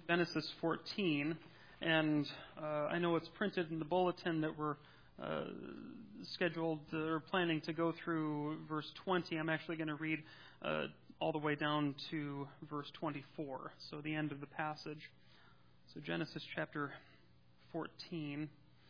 Genesis 14, and I know it's printed in the bulletin that we're scheduled or planning to go through verse 20. I'm actually going to read all the way down to verse 24, so the end of the passage. So Genesis chapter 14,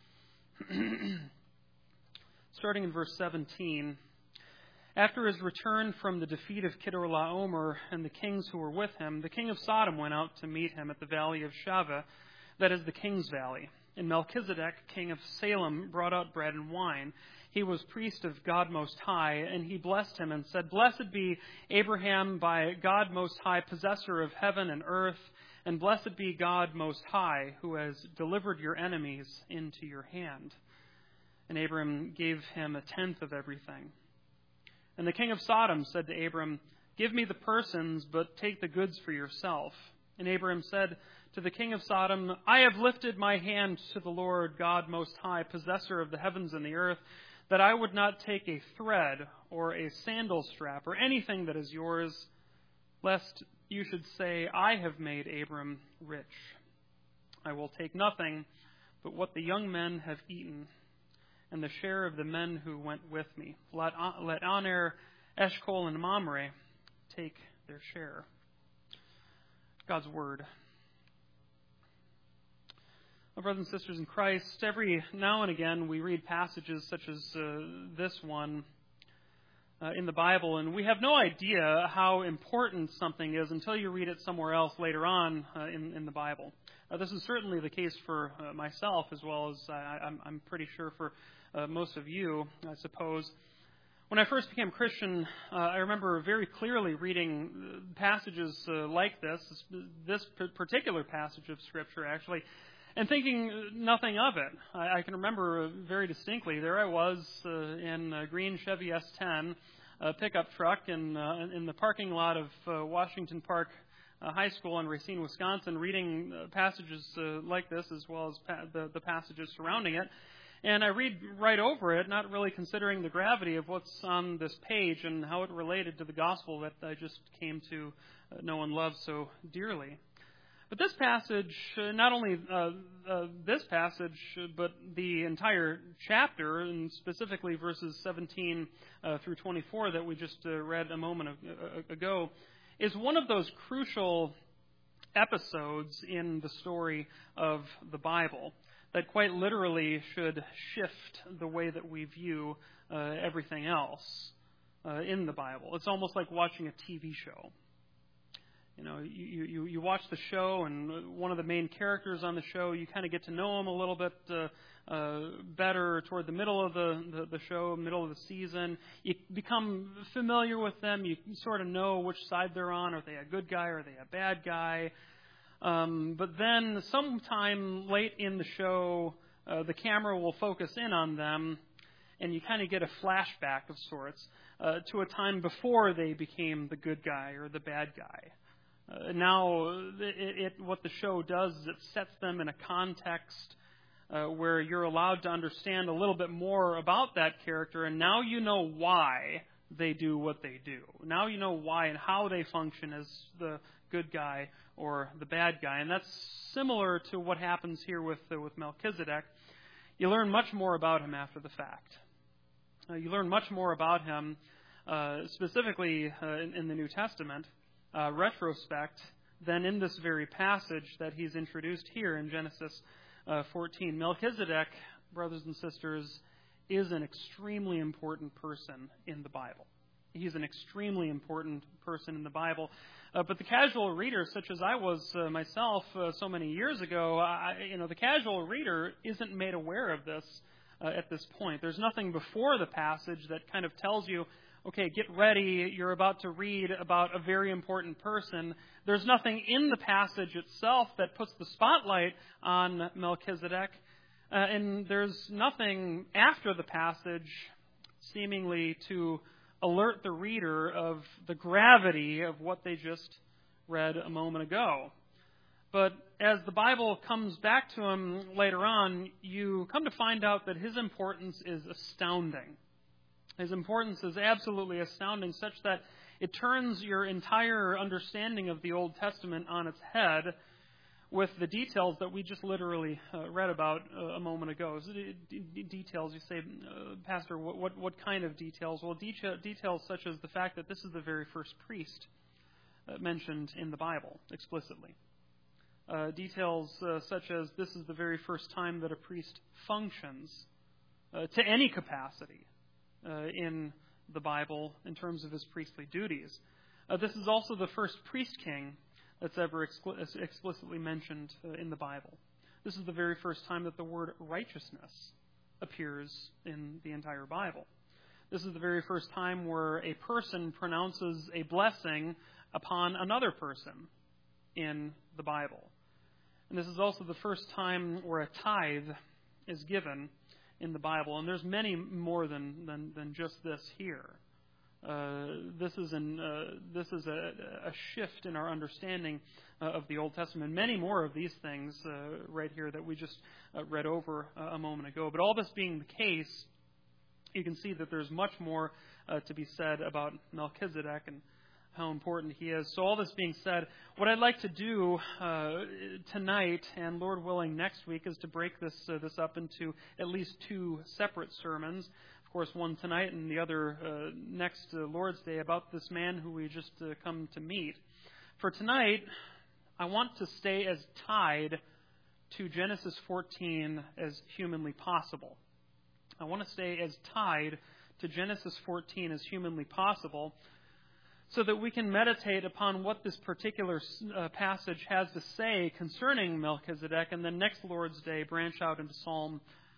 starting in verse 17. After his return from the defeat of Chedorlaomer and the kings who were with him, the king of Sodom went out to meet him at the valley of Shaveh, that is the king's valley. And Melchizedek, king of Salem, brought out bread and wine. He was priest of God Most High, and he blessed him and said, "Blessed be Abraham by God Most High, possessor of heaven and earth, and blessed be God Most High, who has delivered your enemies into your hand." And Abram gave him a tenth of everything. And the king of Sodom said to Abram, "Give me the persons, but take the goods for yourself." And Abram said to the king of Sodom, "I have lifted my hand to the Lord God Most High, possessor of the heavens and the earth, that I would not take a thread or a sandal strap or anything that is yours, lest you should say, 'I have made Abram rich.' I will take nothing but what the young men have eaten, and the share of the men who went with me. Let Aner, Eshcol, and Mamre take their share." God's Word. My brothers and sisters in Christ, every now and again we read passages such as this one in the Bible, and we have no idea how important something is until you read it somewhere else later on in the Bible. This is certainly the case for myself, as well as I'm pretty sure for most of you, I suppose. When I first became Christian, I remember very clearly reading passages like this particular passage of Scripture, actually, and thinking nothing of it. I can remember very distinctly, there I was in a green Chevy S10 pickup truck in the parking lot of Washington Park High School in Racine, Wisconsin, reading passages like this, as well as the passages surrounding it. And I read right over it, not really considering the gravity of what's on this page and how it related to the gospel that I just came to know and love so dearly. But this passage, not only this passage, but the entire chapter, and specifically verses 17 through 24 that we just read a moment ago, is one of those crucial episodes in the story of the Bible that quite literally should shift the way that we view everything else in the Bible. It's almost like watching a TV show. You know, you watch the show, and one of the main characters on the show, you kind of get to know them a little bit better toward the middle of the show, middle of the season. You become familiar with them. You sort of know which side they're on. Are they a good guy or are they a bad guy? But then sometime late in the show, the camera will focus in on them, and you kind of get a flashback of sorts to a time before they became the good guy or the bad guy. Now, what the show does is it sets them in a context where you're allowed to understand a little bit more about that character, and now you know why they do what they do. Now you know why and how they function as the good guy or the bad guy. And that's similar to what happens here with Melchizedek. You learn much more about him after the fact. You learn much more about him, specifically in the New Testament, retrospect, than in this very passage that he's introduced here in Genesis 14. Melchizedek, brothers and sisters, is an extremely important person in the Bible. He's an extremely important person in the Bible. But the casual reader, such as I was myself so many years ago, the casual reader isn't made aware of this at this point. There's nothing before the passage that kind of tells you, okay, get ready, you're about to read about a very important person. There's nothing in the passage itself that puts the spotlight on Melchizedek. And there's nothing after the passage seemingly to alert the reader of the gravity of what they just read a moment ago. But as the Bible comes back to him later on, you come to find out that his importance is astounding. His importance is absolutely astounding, such that it turns your entire understanding of the Old Testament on its head, with the details that we just literally read about a moment ago. So details, you say, Pastor, what kind of details? Well, details such as the fact that this is the very first priest mentioned in the Bible explicitly. Details such as this is the very first time that a priest functions to any capacity in the Bible in terms of his priestly duties. This is also the first priest-king that's ever explicitly mentioned in the Bible. This is the very first time that the word righteousness appears in the entire Bible. This is the very first time where a person pronounces a blessing upon another person in the Bible. And this is also the first time where a tithe is given in the Bible. And there's many more than just this here. This is a shift in our understanding of the Old Testament. Many more of these things right here that we just read over a moment ago. But all this being the case, you can see that there's much more to be said about Melchizedek and how important he is. So all this being said, what I'd like to do tonight, and Lord willing next week, is to break this up into at least two separate sermons. Of course, one tonight and the other next Lord's Day about this man who we just come to meet. For tonight, I want to stay as tied to Genesis 14 as humanly possible. I want to stay as tied to Genesis 14 as humanly possible, so that we can meditate upon what this particular passage has to say concerning Melchizedek, and then next Lord's Day branch out into Psalm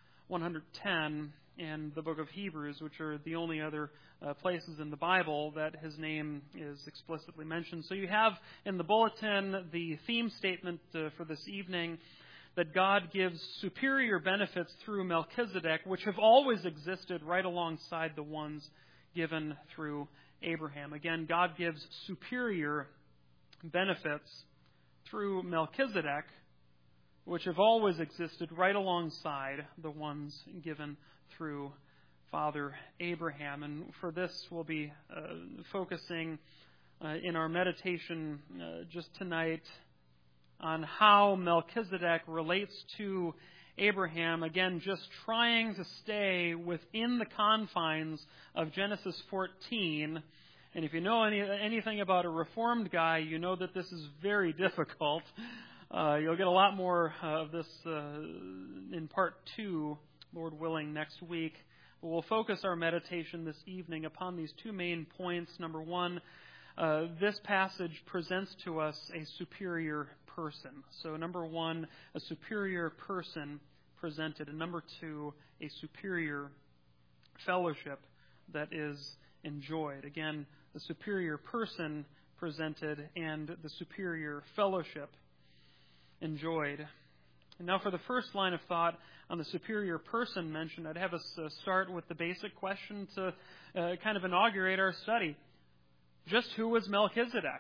110 and the book of Hebrews, which are the only other places in the Bible that his name is explicitly mentioned. So you have in the bulletin the theme statement for this evening, that God gives superior benefits through Melchizedek, which have always existed right alongside the ones given through Abraham. Again, God gives superior benefits through Melchizedek, which have always existed right alongside the ones given through Father Abraham. And for this, we'll be focusing in our meditation just tonight on how Melchizedek relates to Abraham, again, just trying to stay within the confines of Genesis 14. And if you know anything about a Reformed guy, you know that this is very difficult. You'll get a lot more of this in part 2, Lord willing, next week. But we'll focus our meditation this evening upon these two main points. Number one, this passage presents to us a superior person. So number one, a superior person presented. And number two, a superior fellowship that is enjoyed. Again, the superior person presented and the superior fellowship enjoyed. And now for the first line of thought on the superior person mentioned, I'd have us start with the basic question to kind of inaugurate our study. Just who was Melchizedek?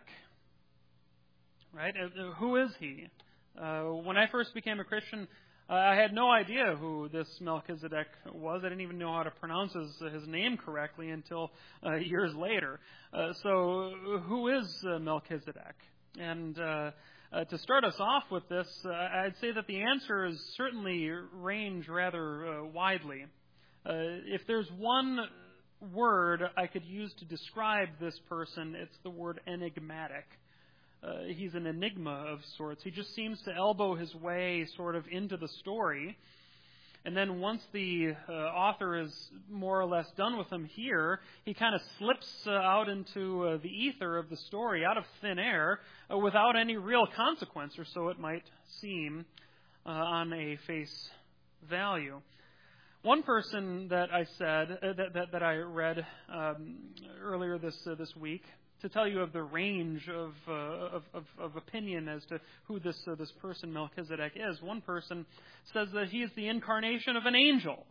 Right? Who is he? When I first became a Christian, I had no idea who this Melchizedek was. I didn't even know how to pronounce his name correctly until years later. So who is Melchizedek? And to start us off with this, I'd say that the answers certainly range rather widely. If there's one word I could use to describe this person, it's the word enigmatic. He's an enigma of sorts. He just seems to elbow his way sort of into the story. And then once the author is more or less done with him here, he kind of slips out into the ether of the story, out of thin air, without any real consequence, or so it might seem on a face value. One person that I said, that I read earlier this week, to tell you of the range of opinion as to who this person Melchizedek is. One person says that he is the incarnation of an angel,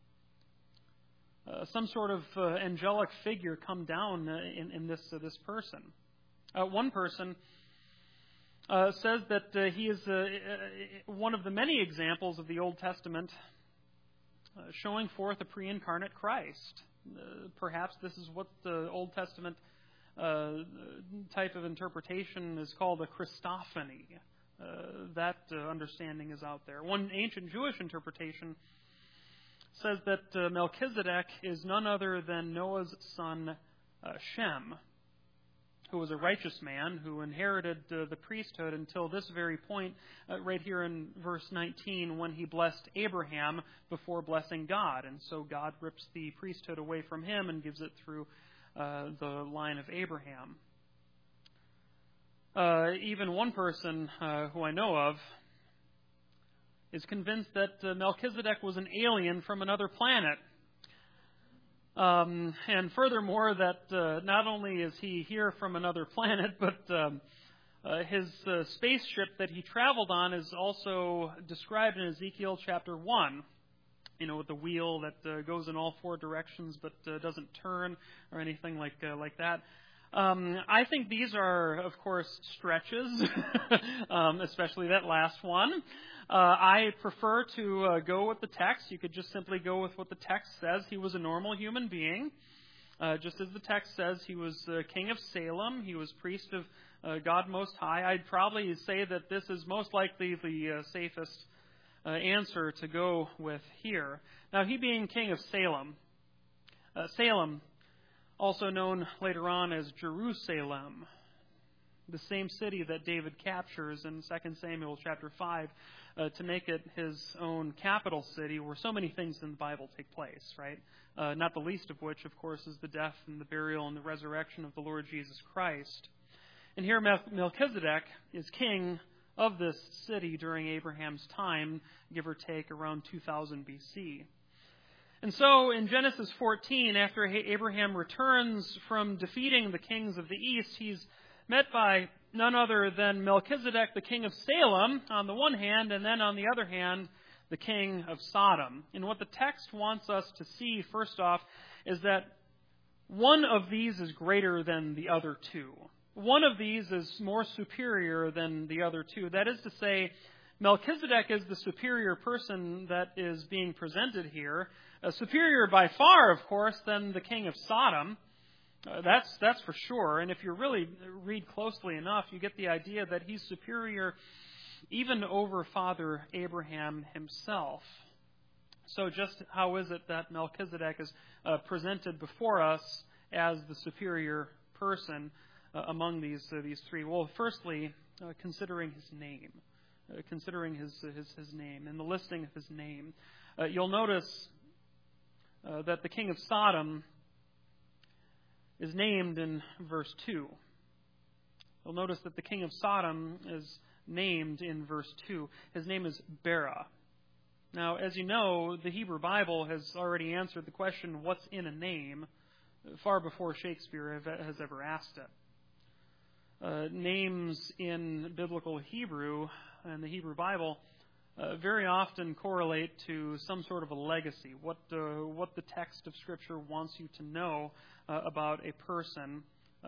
some sort of angelic figure come down in this person. One person says that he is one of the many examples of the Old Testament showing forth a pre-incarnate Christ. Perhaps this is what the Old Testament type of interpretation is called a Christophany. that understanding is out there. One ancient Jewish interpretation says that Melchizedek is none other than Noah's son Shem, who was a righteous man who inherited the priesthood until this very point right here in verse 19 when he blessed Abraham before blessing God. And so God rips the priesthood away from him and gives it through the line of Abraham. Even one person who I know of is convinced that Melchizedek was an alien from another planet. And furthermore, that not only is he here from another planet, but his spaceship that he traveled on is also described in Ezekiel chapter 1. You know, with the wheel that goes in all four directions but doesn't turn or anything like that. I think these are, of course, stretches, especially that last one. I prefer to go with the text. You could just simply go with what the text says. He was a normal human being. Just as the text says, he was king of Salem. He was priest of God Most High. I'd probably say that this is most likely the safest answer to go with here. Now, he being king of Salem. Salem, also known later on as Jerusalem, the same city that David captures in 2 Samuel chapter 5 to make it his own capital city, where so many things in the Bible take place, right? Not the least of which, of course, is the death and the burial and the resurrection of the Lord Jesus Christ. And here Melchizedek is king of this city during Abraham's time, give or take around 2000 BC. And so in Genesis 14, after Abraham returns from defeating the kings of the east, he's met by none other than Melchizedek, the king of Salem, on the one hand, and then on the other hand, the king of Sodom. And what the text wants us to see, first off, is that one of these is greater than the other two. One of these is more superior than the other two. That is to say, Melchizedek is the superior person that is being presented here. Superior by far, of course, than the king of Sodom. That's for sure. And if you really read closely enough, you get the idea that he's superior even over Father Abraham himself. So just how is it that Melchizedek is presented before us as the superior person among these three? Well, firstly, considering his name. Considering his name and the listing of his name. You'll notice that the king of Sodom is named in verse 2. You'll notice that the king of Sodom is named in verse 2. His name is Bera. Now, as you know, the Hebrew Bible has already answered the question, what's in a name, far before Shakespeare has ever asked it. Names in biblical Hebrew and the Hebrew Bible very often correlate to some sort of a legacy, what the text of Scripture wants you to know about a person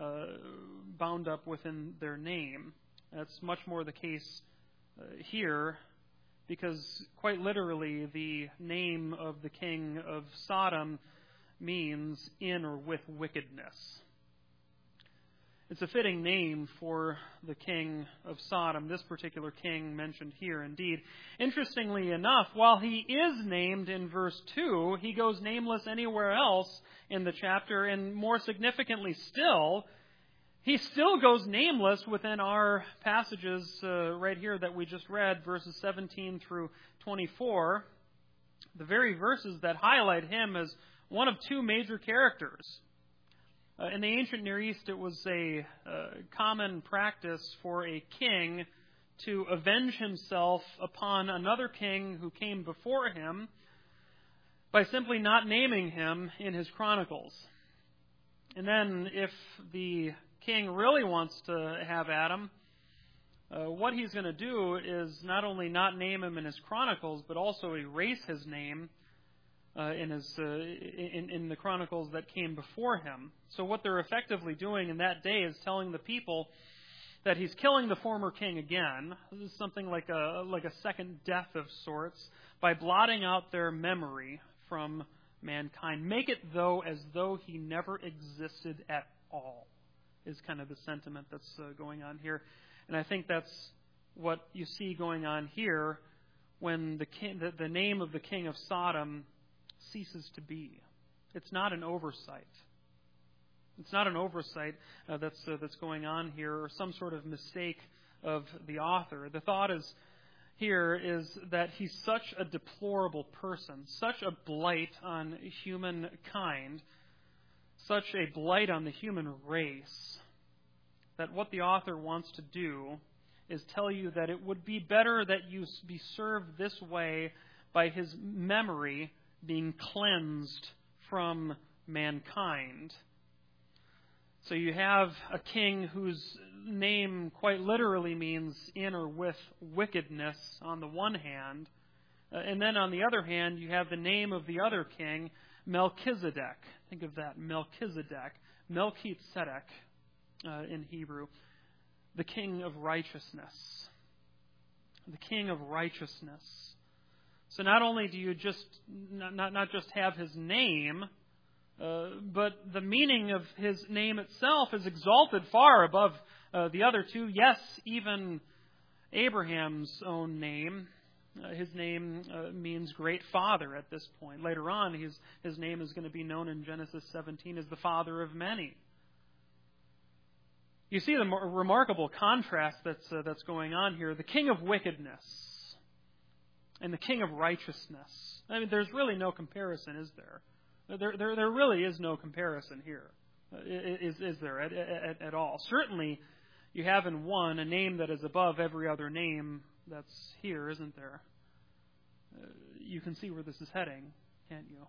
bound up within their name. That's much more the case here, because quite literally the name of the king of Sodom means in or with wickedness. It's a fitting name for the king of Sodom, this particular king mentioned here indeed. Interestingly enough, while he is named in verse 2, he goes nameless anywhere else in the chapter, and more significantly still, he still goes nameless within our passages right here that we just read, verses 17 through 24, the very verses that highlight him as one of two major characters. In the ancient Near East, it was a common practice for a king to avenge himself upon another king who came before him by simply not naming him in his chronicles. And then if the king really wants to have at him, what he's going to do is not only not name him in his chronicles, but also erase his name in the chronicles that came before him. So what they're effectively doing in that day is telling the people that he's killing the former king again. This is something like a second death of sorts, by blotting out their memory from mankind. Make it as though he never existed at all, is kind of the sentiment that's going on here. And I think that's what you see going on here when the name of the king of Sodom ceases to be. It's not an oversight. It's not an oversight that's going on here, or some sort of mistake of the author. The thought is that he's such a deplorable person, such a blight on humankind, such a blight on the human race, that what the author wants to do is tell you that it would be better that you be served this way by his memory being cleansed from mankind. So you have a king whose name quite literally means in or with wickedness on the one hand, and then on the other hand you have the name of the other king, Melchizedek. Think of that, Melchizedek, Melchizedek in Hebrew, the king of righteousness. The king of righteousness. So not only do you not just have his name, but the meaning of his name itself is exalted far above the other two. Yes, even Abraham's own name. His name means great father at this point. Later on, his name is going to be known in Genesis 17 as the father of many. You see the remarkable contrast that's going on here. The king of wickedness and the king of righteousness. I mean, there's really no comparison, is there? There really is no comparison here, is there at all? Certainly, you have in one a name that is above every other name that's here, isn't there? You can see where this is heading, can't you?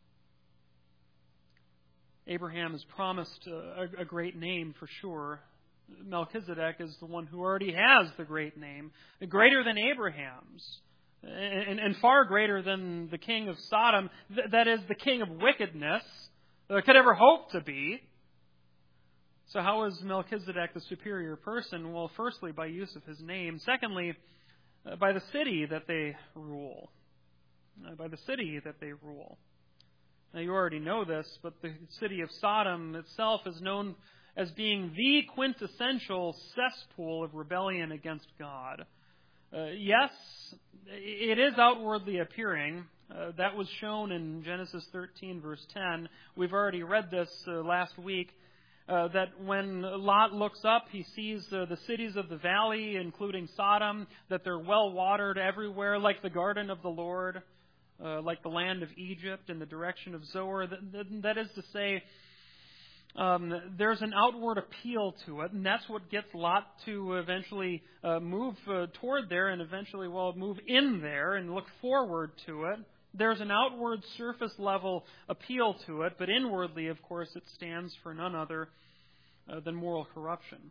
Abraham is promised a great name for sure. Melchizedek is the one who already has the great name, greater than Abraham's. And far greater than the king of Sodom, that is, the king of wickedness, could ever hope to be. So how is Melchizedek the superior person? Well, firstly, by use of his name. Secondly, by the city that they rule. By the city that they rule. Now, you already know this, but the city of Sodom itself is known as being the quintessential cesspool of rebellion against God. Yes, it is outwardly appearing. That was shown in Genesis 13, verse 10. We've already read this last week, that when Lot looks up, he sees the cities of the valley, including Sodom, that they're well watered everywhere, like the garden of the Lord, like the land of Egypt in the direction of Zoar. That is to say, there's an outward appeal to it, and that's what gets Lot to eventually move toward there and eventually, move in there and look forward to it. There's an outward surface level appeal to it, but inwardly, of course, it stands for none other than moral corruption.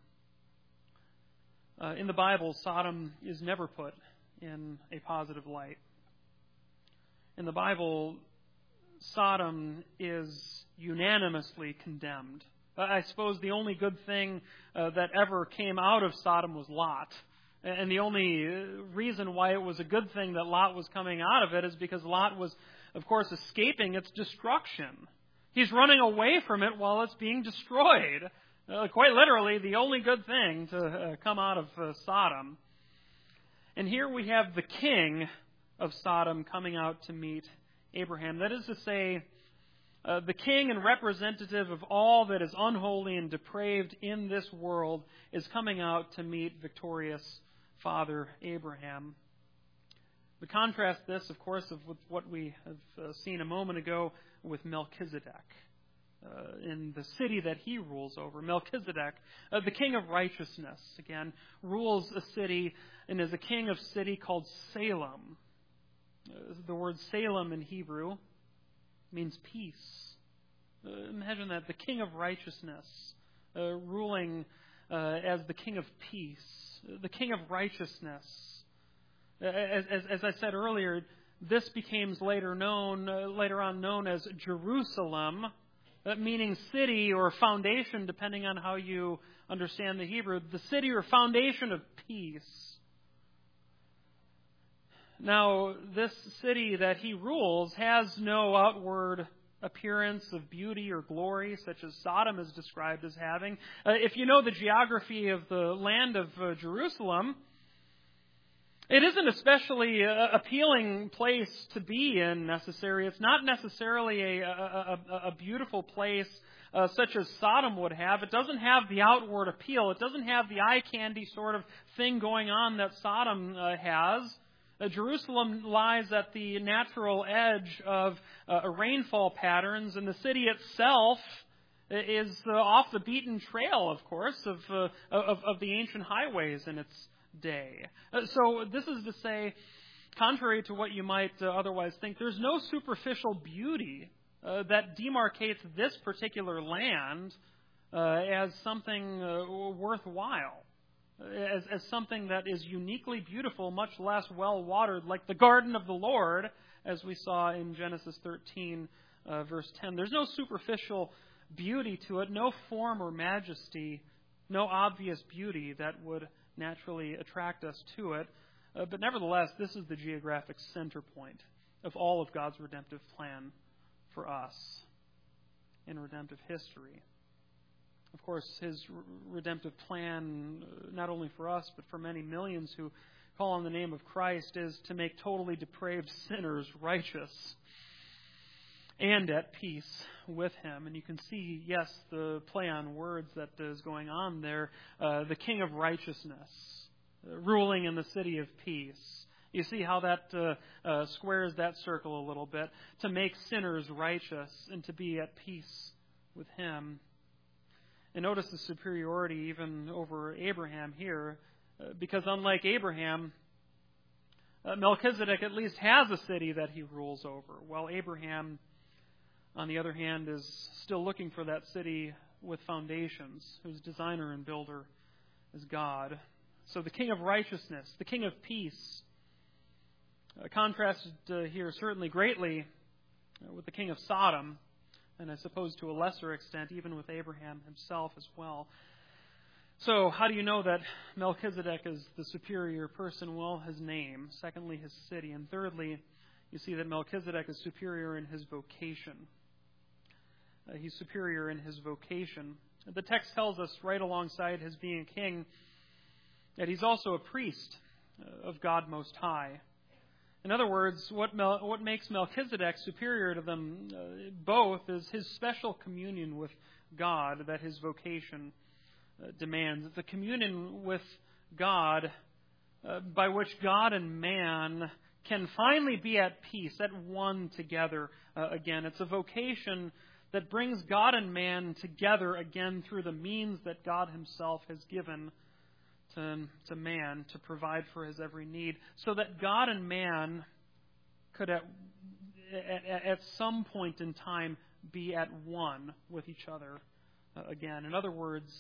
In the Bible, Sodom is never put in a positive light. In the Bible, Sodom is unanimously condemned. I suppose the only good thing that ever came out of Sodom was Lot. And the only reason why it was a good thing that Lot was coming out of it is because Lot was, of course, escaping its destruction. He's running away from it while it's being destroyed. Quite literally, the only good thing to come out of Sodom. And here we have the king of Sodom coming out to meet Abraham. That is to say, the king and representative of all that is unholy and depraved in this world is coming out to meet victorious Father Abraham. We contrast this, of course, with what we have seen a moment ago with Melchizedek in the city that he rules over. Melchizedek, the king of righteousness, again, rules a city and is a king of a city called Salem. The word Salem in Hebrew means peace. Imagine that, the king of righteousness ruling as the king of peace, the king of righteousness. As I said earlier, this became later on known as Jerusalem, meaning city or foundation, depending on how you understand the Hebrew, the city or foundation of peace. Now, this city that he rules has no outward appearance of beauty or glory, such as Sodom is described as having. If you know the geography of the land of Jerusalem, It isn't especially appealing place to be in necessarily. It's not necessarily a beautiful place such as Sodom would have. It doesn't have the outward appeal. It doesn't have the eye candy sort of thing going on that Sodom has. Jerusalem lies at the natural edge of rainfall patterns, and the city itself is off the beaten trail, of course, of the ancient highways in its day. So this is to say, contrary to what you might otherwise think, there's no superficial beauty that demarcates this particular land as something worthwhile, as something that is uniquely beautiful, much less well-watered, like the garden of the Lord, as we saw in Genesis 13, verse 10. There's no superficial beauty to it, no form or majesty, no obvious beauty that would naturally attract us to it. But nevertheless, this is the geographic center point of all of God's redemptive plan for us in redemptive history. Of course, His redemptive plan, not only for us, but for many millions who call on the name of Christ, is to make totally depraved sinners righteous and at peace with Him. And you can see, yes, the play on words that is going on there. The King of Righteousness, ruling in the city of peace. You see how that squares that circle a little bit. To make sinners righteous and to be at peace with Him. And notice the superiority even over Abraham here, because unlike Abraham, Melchizedek at least has a city that he rules over, while Abraham, on the other hand, is still looking for that city with foundations, whose designer and builder is God. So the King of Righteousness, the King of Peace, contrasted here certainly greatly with the King of Sodom, and I suppose to a lesser extent even with Abraham himself as well. So how do you know that Melchizedek is the superior person? Well, his name. Secondly, his city. And thirdly, you see that Melchizedek is superior in his vocation. He's superior in his vocation. The text tells us right alongside his being king that he's also a priest of God Most High. In other words, what makes Melchizedek superior to them both is his special communion with God that his vocation demands. It's a communion with God by which God and man can finally be at peace, at one together again. It's a vocation that brings God and man together again through the means that God Himself has given to man to provide for his every need, so that God and man could at some point in time be at one with each other again. In other words,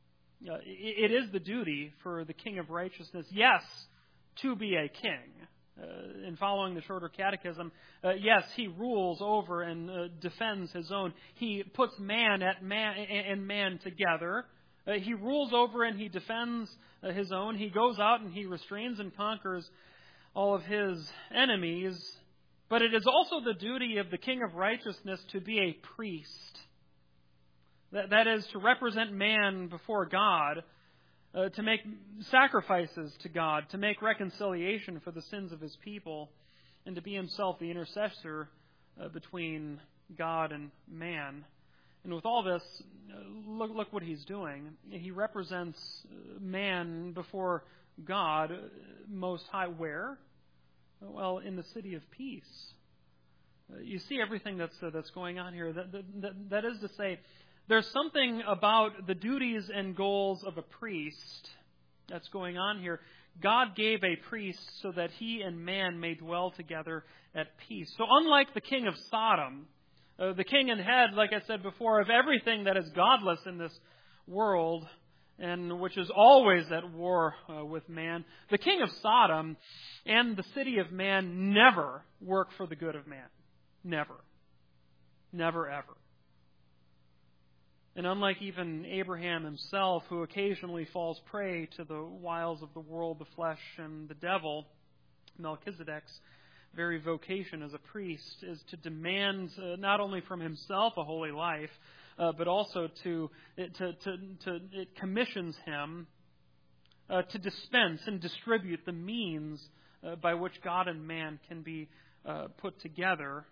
it is the duty for the King of Righteousness, yes, to be a king. In following the shorter catechism, yes, he rules over and defends his own. He puts man and man together. He rules over and he defends his own. He goes out and he restrains and conquers all of his enemies. But it is also the duty of the King of Righteousness to be a priest. That is, to represent man before God, to make sacrifices to God, to make reconciliation for the sins of His people, and to be himself the intercessor between God and man. And with all this, look what he's doing. He represents man before God Most High. Where? Well, in the city of peace. You see everything that's going on here. That is to say, there's something about the duties and goals of a priest that's going on here. God gave a priest so that he and man may dwell together at peace. So unlike the king of Sodom, the king and head, like I said before, of everything that is godless in this world, and which is always at war with man, the king of Sodom and the city of man never work for the good of man. Never. Never, ever. And unlike even Abraham himself, who occasionally falls prey to the wiles of the world, the flesh, and the devil, Melchizedek's very vocation as a priest is to demand not only from himself a holy life, but also it commissions him to dispense and distribute the means by which God and man can be put together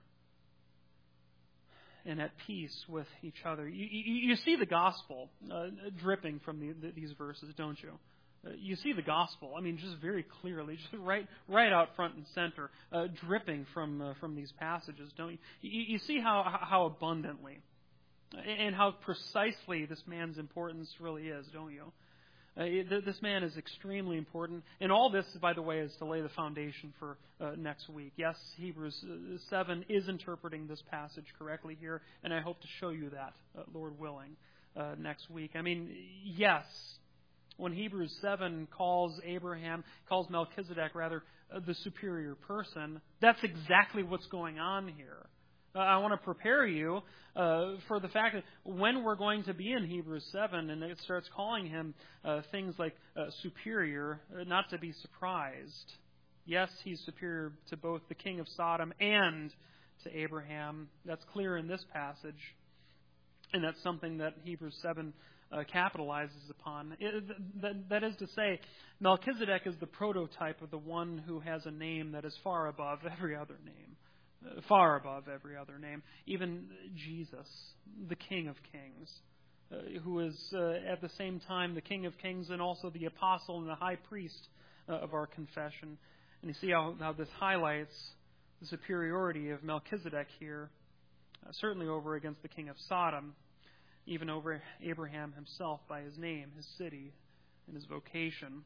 and at peace with each other. You see the gospel dripping from these verses, don't you? You see the gospel, just very clearly, just right out front and center, dripping from these passages, don't you? You see how abundantly and how precisely this man's importance really is, don't you? This man is extremely important. And all this, by the way, is to lay the foundation for next week. Yes, Hebrews 7 is interpreting this passage correctly here, and I hope to show you that, Lord willing, next week. Yes, when Hebrews 7 calls Melchizedek, the superior person, that's exactly what's going on here. I want to prepare you for the fact that when we're going to be in Hebrews 7 and it starts calling him things like superior, not to be surprised. Yes, he's superior to both the king of Sodom and to Abraham. That's clear in this passage. And that's something that Hebrews 7 capitalizes upon. That is to say, Melchizedek is the prototype of the one who has a name that is far above every other name. Far above every other name. Even Jesus, the King of Kings, who is at the same time the King of Kings and also the apostle and the high priest of our confession. And you see how this highlights the superiority of Melchizedek here, certainly over against the king of Sodom, even over Abraham himself by his name, his city, and his vocation.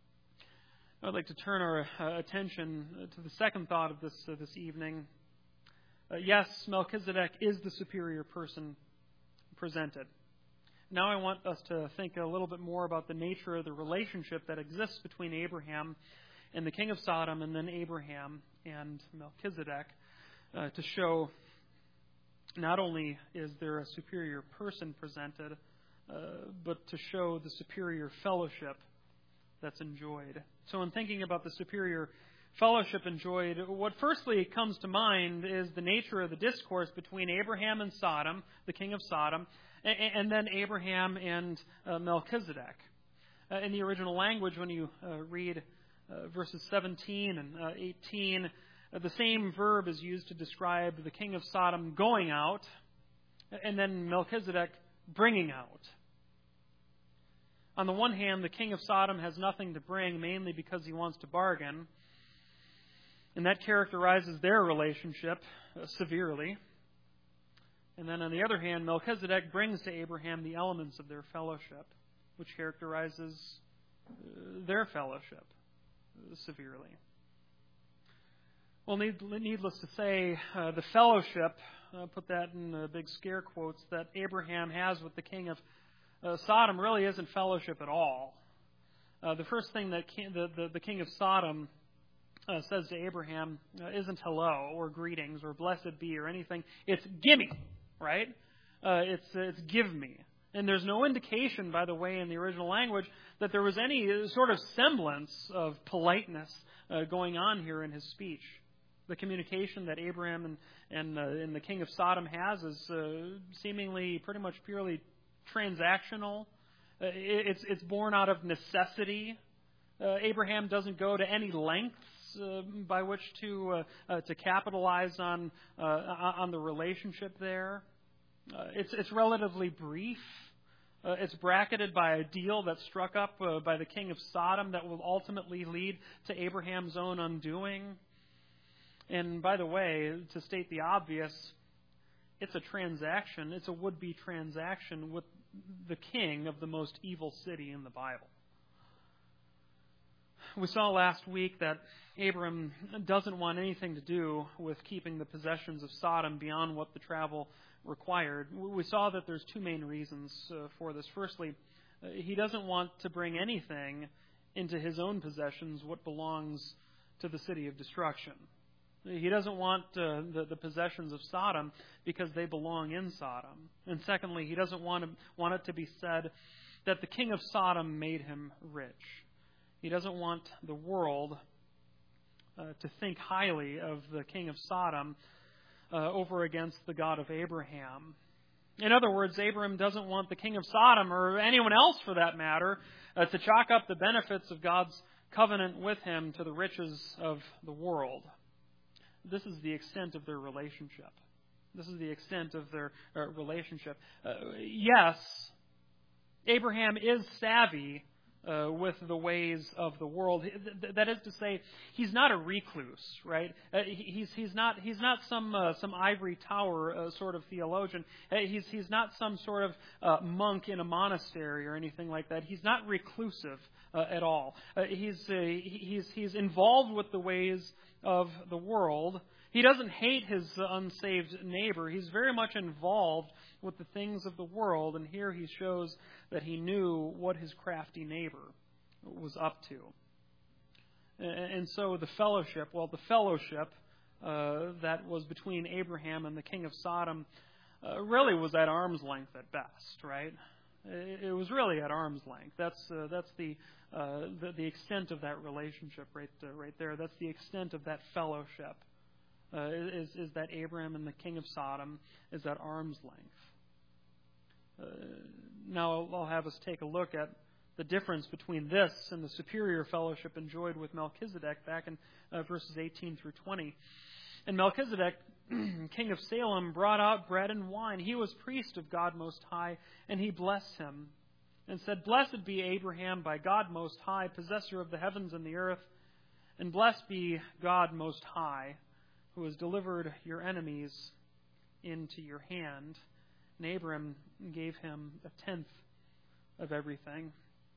I'd like to turn our attention to the second thought of this evening. Yes, Melchizedek is the superior person presented. Now I want us to think a little bit more about the nature of the relationship that exists between Abraham and the king of Sodom, and then Abraham and Melchizedek, to show not only is there a superior person presented, but to show the superior fellowship that's enjoyed. So in thinking about the superior fellowship enjoyed, what firstly comes to mind is the nature of the discourse between Abraham and Sodom, the king of Sodom, and then Abraham and Melchizedek. In the original language, when you read verses 17 and 18, the same verb is used to describe the king of Sodom going out, and then Melchizedek bringing out. On the one hand, the king of Sodom has nothing to bring, mainly because he wants to bargain. And that characterizes their relationship severely. And then on the other hand, Melchizedek brings to Abraham the elements of their fellowship, which characterizes their fellowship severely. Well, needless to say, the fellowship, put that in big scare quotes, that Abraham has with the king of Sodom really isn't fellowship at all. The first thing that the king of Sodom says to Abraham isn't hello or greetings or blessed be or anything. It's gimme, right? It's give me. And there's no indication, by the way, in the original language that there was any sort of semblance of politeness going on here in his speech. The communication that Abraham and the king of Sodom has is seemingly pretty much purely transactional. It's born out of necessity. Abraham doesn't go to any lengths by which to capitalize on the relationship there. It's relatively brief. It's bracketed by a deal that's struck up by the king of Sodom that will ultimately lead to Abraham's own undoing. And by the way, to state the obvious, it's a transaction. It's a would-be transaction with the king of the most evil city in the Bible. We saw last week that Abram doesn't want anything to do with keeping the possessions of Sodom beyond what the travel required. We saw that there's two main reasons for this. Firstly, he doesn't want to bring anything into his own possessions what belongs to the city of destruction. He doesn't want the possessions of Sodom because they belong in Sodom. And secondly, he doesn't want it to be said that the king of Sodom made him rich. He doesn't want the world to think highly of the king of Sodom over against the God of Abraham. In other words, Abram doesn't want the king of Sodom, or anyone else for that matter, to chalk up the benefits of God's covenant with him to the riches of the world. This is the extent of their relationship. This is the extent of their relationship. Yes, Abraham is savvy with the ways of the world. That is to say, he's not a recluse, right? He's not some ivory tower sort of theologian. He's not some sort of monk in a monastery or anything like that. He's not reclusive at all. He's involved with the ways of the world. He doesn't hate his unsaved neighbor. He's very much involved with the things of the world, and here he shows that he knew what his crafty neighbor was up to. And so the fellowship that was between Abraham and the king of Sodom really was at arm's length at best, right? It was really at arm's length. That's the extent of that relationship right there. That's the extent of that fellowship. Is that Abraham and the king of Sodom is at arm's length. Now I'll have us take a look at the difference between this and the superior fellowship enjoyed with Melchizedek back in verses 18 through 20. And Melchizedek, king of Salem, brought out bread and wine. He was priest of God Most High, and he blessed him and said, "Blessed be Abraham by God Most High, possessor of the heavens and the earth, and blessed be God Most High, who has delivered your enemies into your hand." And Abram gave him a tenth of everything.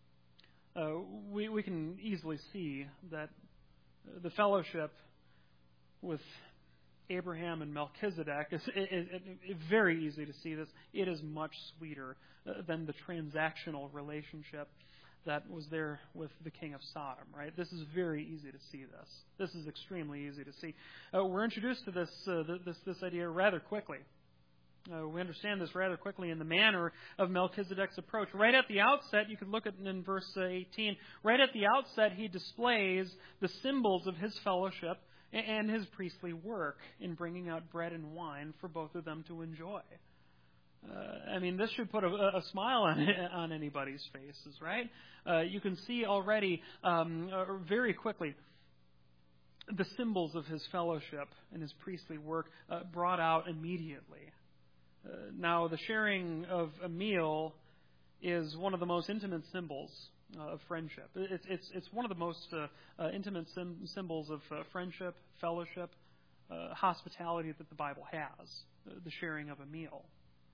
We can easily see that the fellowship with Abraham and Melchizedek is very easy to see this. It is much sweeter than the transactional relationship that was there with the king of Sodom, right? This is very easy to see this. This is extremely easy to see. We're introduced to this idea rather quickly. We understand this rather quickly in the manner of Melchizedek's approach. Right at the outset, you could look at in verse 18, right at the outset he displays the symbols of his fellowship and his priestly work in bringing out bread and wine for both of them to enjoy. This should put a smile on anybody's faces, right? You can see already very quickly the symbols of his fellowship and his priestly work brought out immediately. Now, the sharing of a meal is one of the most intimate symbols of friendship. It's one of the most intimate symbols of friendship, fellowship, hospitality that the Bible has, the sharing of a meal.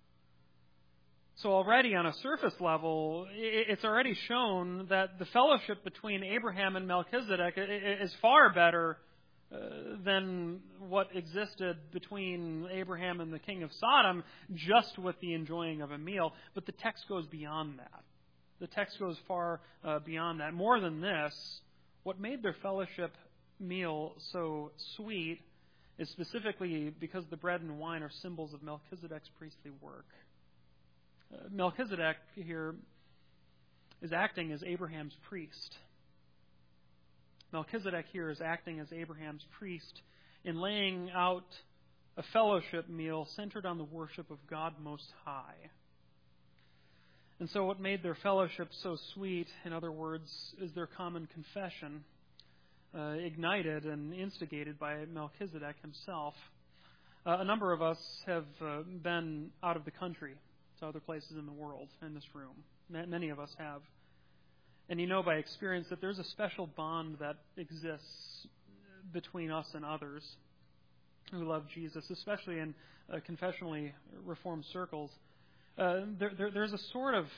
So already on a surface level, it's already shown that the fellowship between Abraham and Melchizedek is far better than what existed between Abraham and the king of Sodom, just with the enjoying of a meal. But the text goes beyond that. The text goes far beyond that. More than this, what made their fellowship meal so sweet is specifically because the bread and wine are symbols of Melchizedek's priestly work. Melchizedek here is acting as Abraham's priest. Melchizedek here is acting as Abraham's priest in laying out a fellowship meal centered on the worship of God Most High. And so what made their fellowship so sweet, in other words, is their common confession, ignited and instigated by Melchizedek himself. A number of us have been out of the country to other places in the world in this room. Many of us have. And you know by experience that there's a special bond that exists between us and others who love Jesus, especially in confessionally reformed circles. There's a sort of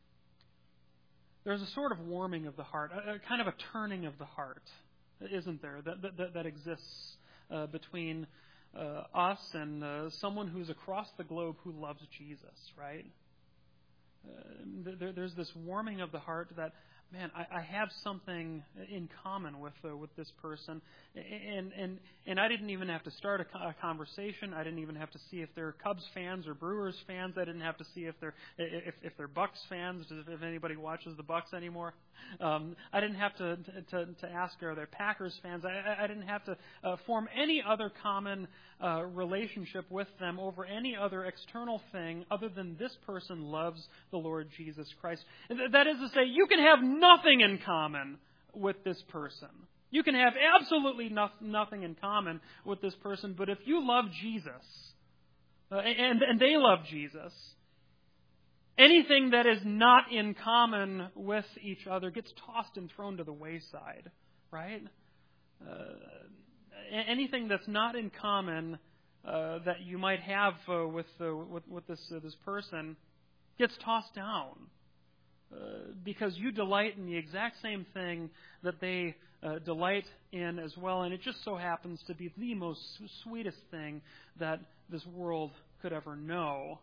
warming of the heart, a kind of a turning of the heart, isn't there? That exists between us and someone who's across the globe who loves Jesus, right? There's this warming of the heart that, man, I have something in common with this person, and I didn't even have to start a conversation. I didn't even have to see if they're Cubs fans or Brewers fans. I didn't have to see if they're Bucks fans, if anybody watches the Bucks anymore. I didn't have to ask, are there Packers fans? I didn't have to form any other common relationship with them over any other external thing other than this person loves the Lord Jesus Christ. That is to say, you can have nothing in common with this person. You can have absolutely nothing in common with this person, but if you love Jesus, and they love Jesus, anything that is not in common with each other gets tossed and thrown to the wayside, right? Anything that's not in common that you might have with this person gets tossed down because you delight in the exact same thing that they delight in as well, and it just so happens to be the most sweetest thing that this world could ever know.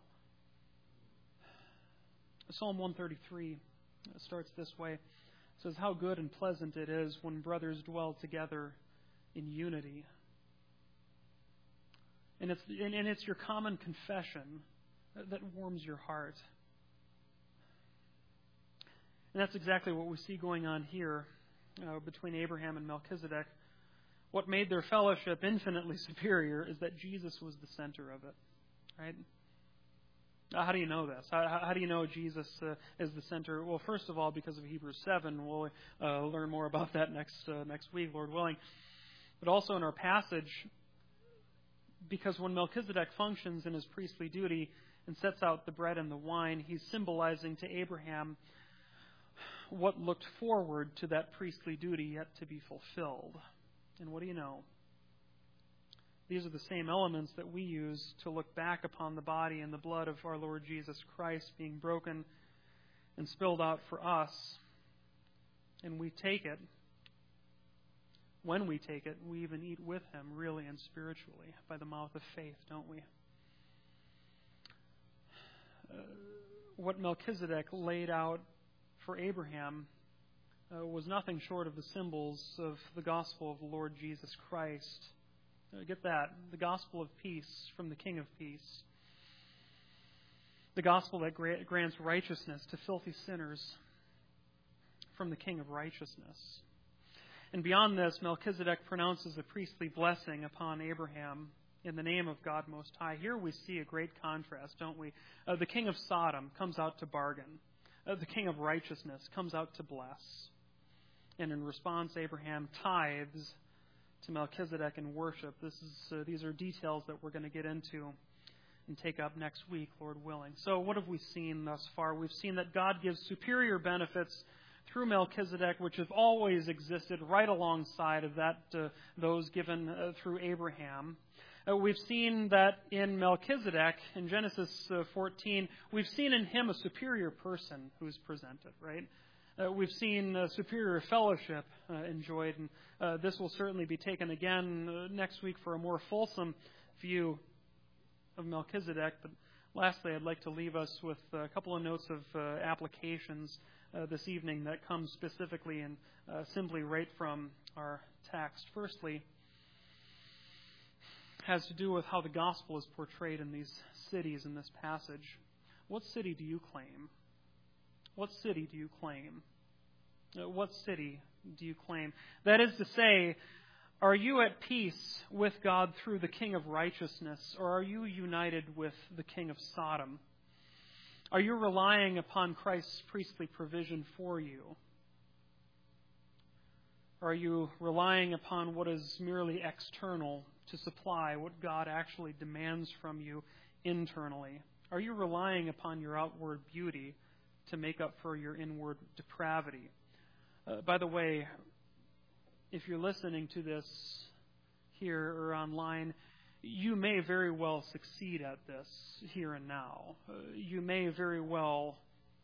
Psalm 133 starts this way. It says, "How good and pleasant it is when brothers dwell together in unity." And it's your common confession that warms your heart. And that's exactly what we see going on here between Abraham and Melchizedek. What made their fellowship infinitely superior is that Jesus was the center of it, right? How do you know this? How do you know Jesus is the center? Well, first of all, because of Hebrews 7. We'll learn more about that next week, Lord willing. But also in our passage, because when Melchizedek functions in his priestly duty and sets out the bread and the wine, he's symbolizing to Abraham what looked forward to that priestly duty yet to be fulfilled. And what do you know? These are the same elements that we use to look back upon the body and the blood of our Lord Jesus Christ being broken and spilled out for us. And we take it. When we take it, we even eat with Him, really and spiritually, by the mouth of faith, don't we? What Melchizedek laid out for Abraham was nothing short of the symbols of the gospel of the Lord Jesus Christ. Get that. The gospel of peace from the King of Peace. The gospel that grants righteousness to filthy sinners from the King of Righteousness. And beyond this, Melchizedek pronounces a priestly blessing upon Abraham in the name of God Most High. Here we see a great contrast, don't we? The King of Sodom comes out to bargain. The King of Righteousness comes out to bless. And in response, Abraham tithes to Melchizedek in worship. These are details that we're going to get into and take up next week, Lord willing. So what have we seen thus far? We've seen that God gives superior benefits through Melchizedek, which have always existed right alongside of those given through Abraham. We've seen that in Melchizedek, in Genesis 14, we've seen in him a superior person who's presented, right? We've seen superior fellowship enjoyed, and this will certainly be taken again next week for a more fulsome view of Melchizedek. But lastly, I'd like to leave us with a couple of notes of applications this evening that come specifically and simply right from our text. Firstly, has to do with how the gospel is portrayed in these cities in this passage. What city do you claim? What city do you claim? What city do you claim? That is to say, are you at peace with God through the King of Righteousness, or are you united with the King of Sodom? Are you relying upon Christ's priestly provision for you? Are you relying upon what is merely external to supply what God actually demands from you internally? Are you relying upon your outward beauty to make up for your inward depravity? By the way, if you're listening to this here or online, you may very well succeed at this here and now. You may very well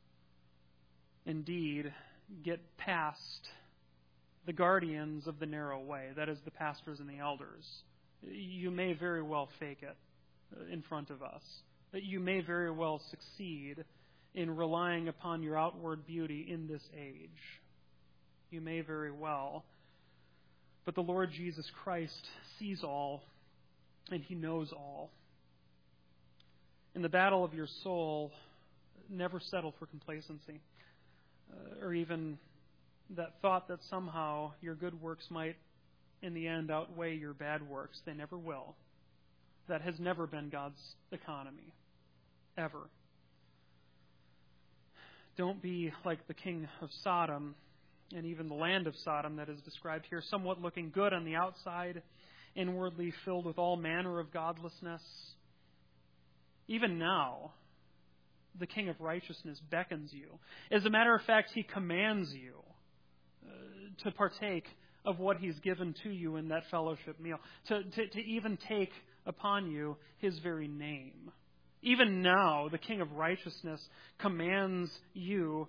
indeed get past the guardians of the narrow way, that is, the pastors and the elders. You may very well fake it in front of us. You may very well succeed in relying upon your outward beauty in this age. You may very well. But the Lord Jesus Christ sees all, and He knows all. In the battle of your soul, never settle for complacency, or even that thought that somehow your good works might, in the end, outweigh your bad works. They never will. That has never been God's economy. Ever. Don't be like the king of Sodom, and even the land of Sodom that is described here, somewhat looking good on the outside, inwardly filled with all manner of godlessness. Even now, the King of Righteousness beckons you. As a matter of fact, He commands you to partake of what He's given to you in that fellowship meal, to even take upon you His very name. Even now, the King of Righteousness commands you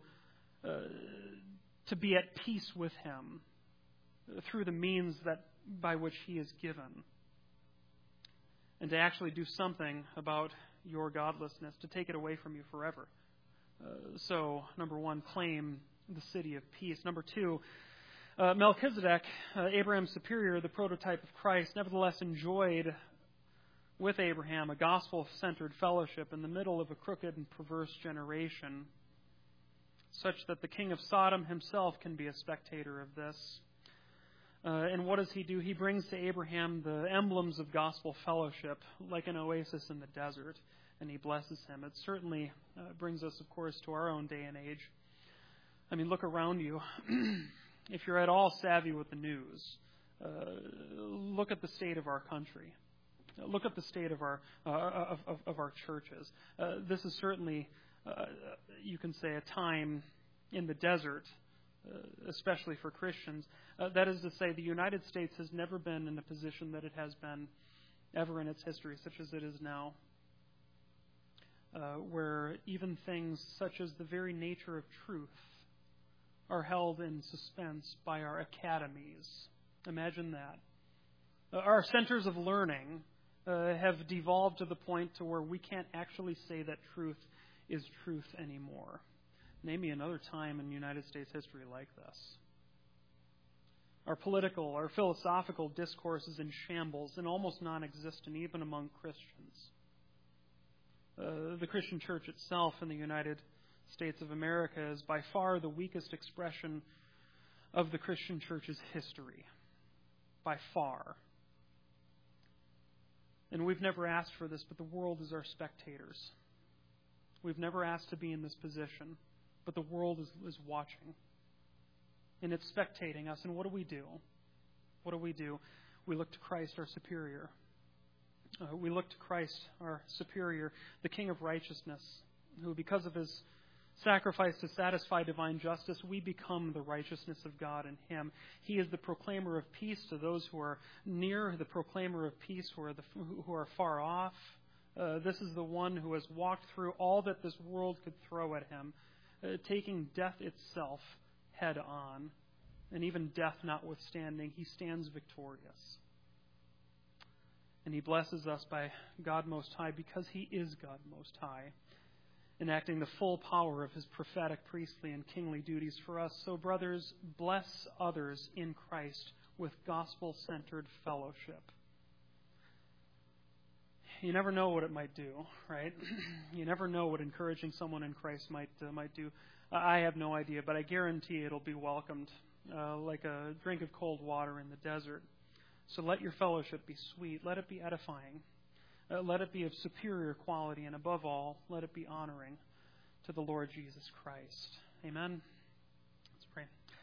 to be at peace with Him through the means by which He is given, and to actually do something about your godlessness, to take it away from you forever. So, number one, claim the city of peace. Number two, Melchizedek, Abraham's superior, the prototype of Christ, nevertheless enjoyed with Abraham a gospel-centered fellowship in the middle of a crooked and perverse generation, such that the king of Sodom himself can be a spectator of this. And what does he do? He brings to Abraham the emblems of gospel fellowship, like an oasis in the desert, and he blesses him. It certainly brings us, of course, to our own day and age. I mean, look around you. If you're at all savvy with the news, look at the state of our country. Look at the state of our churches. This is certainly, you can say, a time in the desert, especially for Christians. That is to say, the United States has never been in a position that it has been ever in its history, such as it is now, where even things such as the very nature of truth are held in suspense by our academies. Imagine that. Our centers of learning have devolved to the point to where we can't actually say that truth is truth anymore. Name me another time in United States history like this. Our political, our philosophical discourse is in shambles and almost non-existent even among Christians. The Christian church itself in the United States of America is by far the weakest expression of the Christian church's history. By far. And we've never asked for this, but the world is our spectators. We've never asked to be in this position, but the world is watching. And it's spectating us. And what do? What do? We look to Christ, our superior. We look to Christ, our superior, the King of Righteousness, who, because of His sacrifice to satisfy divine justice, we become the righteousness of God in Him. He is the proclaimer of peace to those who are near, the proclaimer of peace who are far off. This is the one who has walked through all that this world could throw at Him, taking death itself head on, and even death notwithstanding, He stands victorious. And He blesses us by God Most High because He is God Most High, enacting the full power of His prophetic, priestly, and kingly duties for us. So, brothers, bless others in Christ with gospel-centered fellowship. You never know what it might do, right? You never know what encouraging someone in Christ might do. I have no idea, but I guarantee it'll be welcomed like a drink of cold water in the desert. So let your fellowship be sweet. Let it be edifying. Let it be of superior quality. And above all, let it be honoring to the Lord Jesus Christ. Amen.